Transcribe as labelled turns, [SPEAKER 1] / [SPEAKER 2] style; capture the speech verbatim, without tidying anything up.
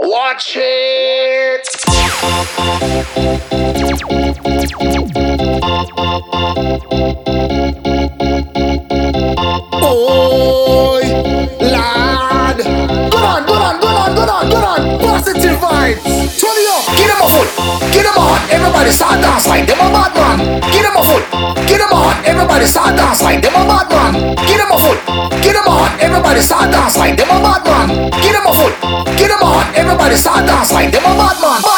[SPEAKER 1] Watch it. Oi, lad. Good on, good on, good on, good on, good on. Positive vibes. Turn it up. Get him a foot. Get him a heart. Everybody start dance like them a bad man. Get him a foot. Get him a heart. Everybody start dance like them a bad man. Get him a foot. Get him a heart. Everybody start dance like them a bad man. Get him a foot. Get him a heart. Everybody start dance like them a bad man.